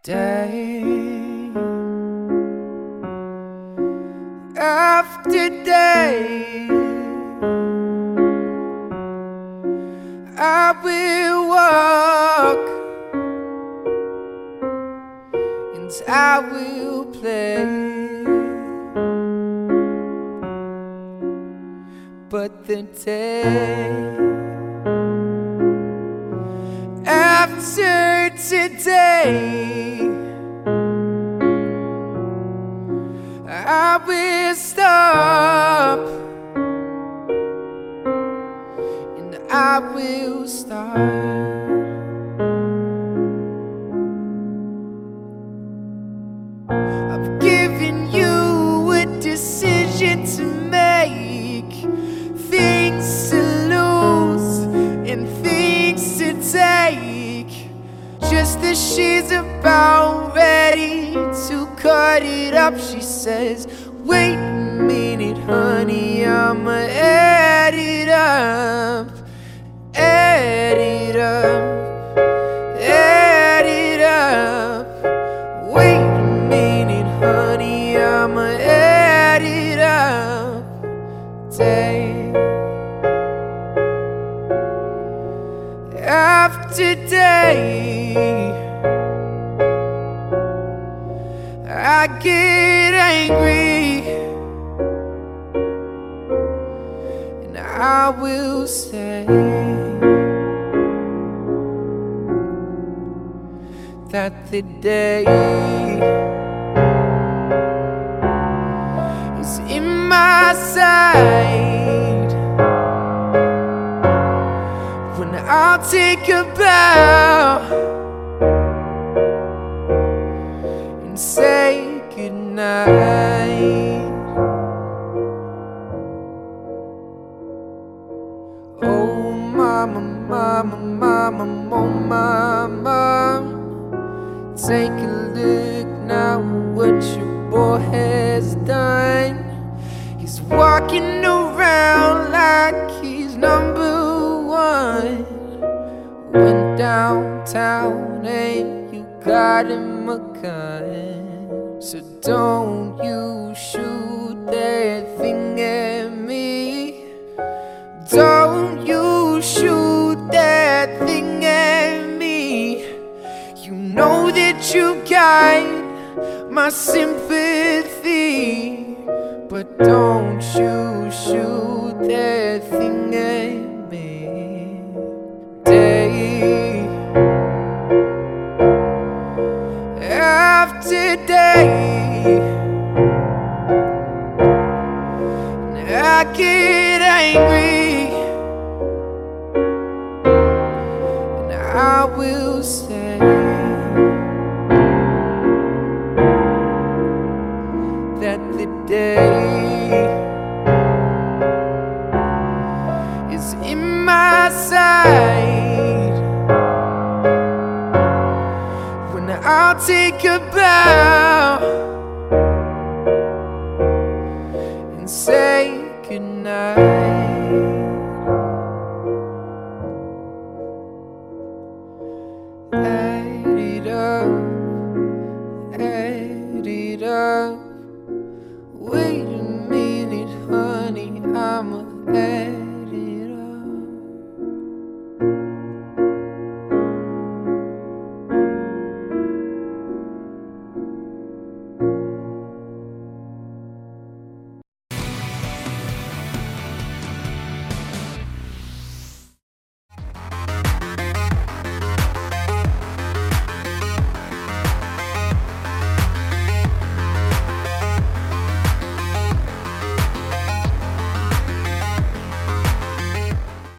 Day after day, I will walk and I will play, but the day after today, I will stop and I will start. I've given you a decision to make, things to lose and things to take. Just as she's about ready to cut it up, she says, wait a minute, honey, I'ma add it up, add it up, add it up. Wait a minute, honey, I'ma add it up. Day after day, I get angry and I will say that the day is in my sight when I'll take a bow and say goodnight. Oh mama, mama, mama, oh mama, take a look now what your boy has done. He's walking around like he's number one. Went downtown and you got him a gun. So don't you shoot that thing at me. Don't you shoot that thing at me. You know that you got my sympathy, but don't you shoot that thing at me. Day after day, and I get angry and I will say that the day is in my sight when I'll take a bow